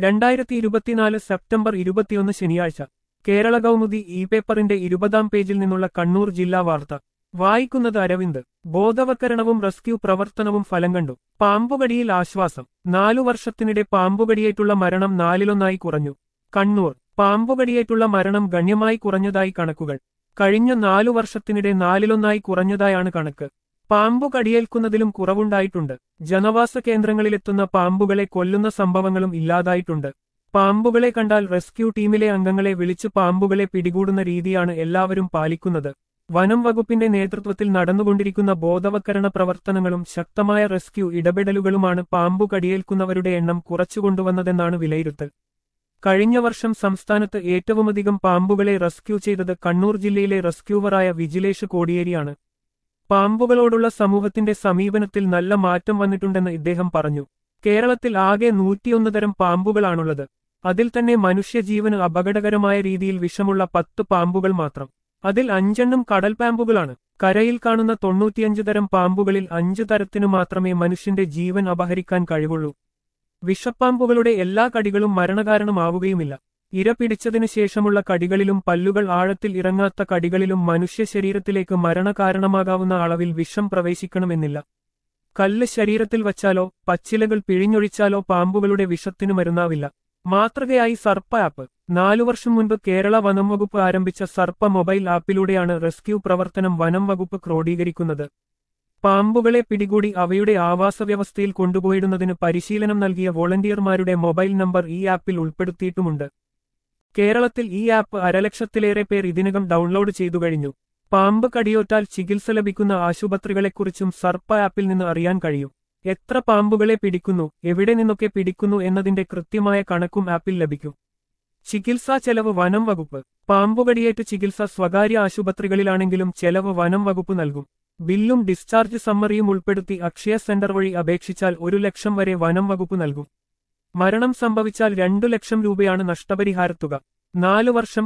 2024 September 21 ശനിയാഴ്ച Kerala Kaumudi E പേപ്പറിന്റെ 20-ാം പേജിൽ നിന്നുള്ള കണ്ണൂർ ജില്ലാ വാർത്ത വായിക്കുന്നത് അരവിന്ദ്. ബോധവൽക്കരണവും റെസ്ക്യൂ പ്രവർത്തനവും ഫലം കണ്ടു. പാമ്പുകടിയിൽ ആശ്വാസം. 4 വർഷത്തിനിടെ പാമ്പുകടിയേറ്റുള്ള മരണം 4-1 കുറഞ്ഞു. കണ്ണൂർ. പാമ്പുകടിയേറ്റുള്ള മരണം ഗണ്യമായി കുറഞ്ഞതായി കണക്കുകൾ. കഴിഞ്ഞ 4 വർഷത്തിനിടെ 4-1 കുറഞ്ഞതായാണ് കണക്ക്. പാമ്പു കടിയേൽക്കുന്നതിലും കുറവുണ്ടായിട്ടുണ്ട്. ജനവാസ കേന്ദ്രങ്ങളിലെത്തുന്ന പാമ്പുകളെ കൊല്ലുന്ന സംഭവങ്ങളും ഇല്ലാതായിട്ടുണ്ട്. പാമ്പുകളെ കണ്ടാൽ റെസ്ക്യൂ ടീമിലെ അംഗങ്ങളെ വിളിച്ച് പാമ്പുകളെ പിടികൂടുന്ന രീതിയാണ് എല്ലാവരും പാലിക്കുന്നത്. വനം വകുപ്പിന്റെ നേതൃത്വത്തിൽ നടന്നുകൊണ്ടിരിക്കുന്ന ബോധവൽക്കരണ പ്രവർത്തനങ്ങളും ശക്തമായ റെസ്ക്യൂ ഇടപെടലുകളുമാണ് പാമ്പു കടിയേൽക്കുന്നവരുടെ എണ്ണം കുറച്ചുകൊണ്ടുവന്നതെന്നാണ് വിലയിരുത്തൽ. കഴിഞ്ഞ വർഷം സംസ്ഥാനത്ത് ഏറ്റവുമധികം പാമ്പുകളെ റെസ്ക്യൂ ചെയ്തത് കണ്ണൂർ ജില്ലയിലെ റെസ്ക്യൂവറായ വിജിലേഷ് കോടിയേരിയാണ്. പാമ്പുകളോടുള്ള സമൂഹത്തിന്റെ സമീപനത്തിൽ നല്ല മാറ്റം വന്നിട്ടുണ്ടെന്ന് ഇദ്ദേഹം പറഞ്ഞു. കേരളത്തിൽ ആകെ 101 തരം പാമ്പുകളാണുള്ളത്. അതിൽ തന്നെ മനുഷ്യജീവന് അപകടകരമായ രീതിയിൽ വിഷമുള്ള 10 പാമ്പുകൾ മാത്രം. അതിൽ 5 കടൽ പാമ്പുകളാണ്. കരയിൽ കാണുന്ന 95 തരം പാമ്പുകളിൽ 5 തരത്തിനു മാത്രമേ മനുഷ്യന്റെ ജീവൻ അപഹരിക്കാൻ കഴിവുള്ളൂ. വിഷപ്പാമ്പുകളുടെ എല്ലാ കടികളും മരണകാരണമാവുകയുമില്ല. ഇര പിടിച്ചതിനു ശേഷമുള്ള കടികളിലും പല്ലുകൾ ആഴത്തിൽ ഇറങ്ങാത്ത കടികളിലും മനുഷ്യ ശരീരത്തിലേക്ക് മരണകാരണമാകാവുന്ന അളവിൽ വിഷം പ്രവേശിക്കണമെന്നില്ല. കല്ല് ശരീരത്തിൽ വച്ചാലോ പച്ചിലകൾ പിഴിഞ്ഞൊഴിച്ചാലോ പാമ്പുകളുടെ വിഷത്തിനു മരുന്നാവില്ല. മാതൃകയായി സർപ്പ ആപ്പ്. 4 വർഷം മുൻപ് കേരള വനം വകുപ്പ് ആരംഭിച്ച സർപ്പ മൊബൈൽ ആപ്പിലൂടെയാണ് റെസ്ക്യൂ പ്രവർത്തനം വനം വകുപ്പ് ക്രോഡീകരിക്കുന്നത്. പാമ്പുകളെ പിടികൂടി അവയുടെ ആവാസവ്യവസ്ഥയിൽ കൊണ്ടുപോയിടുന്നതിന് പരിശീലനം നൽകിയ വോളണ്ടിയർമാരുടെ മൊബൈൽ നമ്പർ ഈ ആപ്പിൽ ഉൾപ്പെടുത്തിയിട്ടുമുണ്ട്. കേരളത്തിൽ ഈ ആപ്പ് 1,00,000-ലേറെ പേർ ഇതിനകം ഡൗൺലോഡ് ചെയ്തു കഴിഞ്ഞു. പാമ്പ് കടിയോറ്റാൽ ചികിത്സ ലഭിക്കുന്ന ആശുപത്രികളെക്കുറിച്ചും സർപ്പ ആപ്പിൽ നിന്ന് അറിയാൻ കഴിയും. എത്ര പാമ്പുകളെ പിടിക്കുന്നു, എവിടെ നിന്നൊക്കെ പിടിക്കുന്നു എന്നതിന്റെ കൃത്യമായ കണക്കും ആപ്പിൽ ലഭിക്കും. ചികിത്സാ ചെലവ് വനം വകുപ്പ്. പാമ്പുകടിയേറ്റ് ചികിത്സ സ്വകാര്യ ആശുപത്രികളിലാണെങ്കിലും ചെലവ് വനം വകുപ്പ് നൽകും. ബില്ലും ഡിസ്ചാർജ് സമ്മറിയും ഉൾപ്പെടുത്തി അക്ഷയ സെന്റർ വഴി അപേക്ഷിച്ചാൽ 1 ലക്ഷം വരെ വനം വകുപ്പ് നൽകും. മരണം സംഭവിച്ചാൽ 2 ലക്ഷം രൂപയാണ് നഷ്ടപരിഹാരത്തുക. 4 വർഷം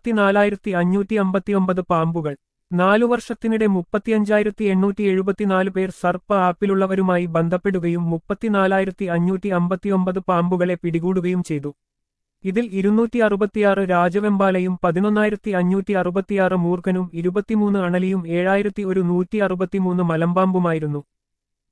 34,559 പാമ്പുകൾ. 4 വർഷത്തിനിടെ 35,874 പേർ സർപ്പ ആപ്പിലുള്ളവരുമായി ബന്ധപ്പെടുകയും 34,559 പാമ്പുകളെ പിടികൂടുകയും ചെയ്തു. ഇതിൽ 266 രാജവെമ്പാലയും 11,566 മൂർഖനും 23 അണലിയും 7,163 മലമ്പാമ്പുമായിരുന്നു.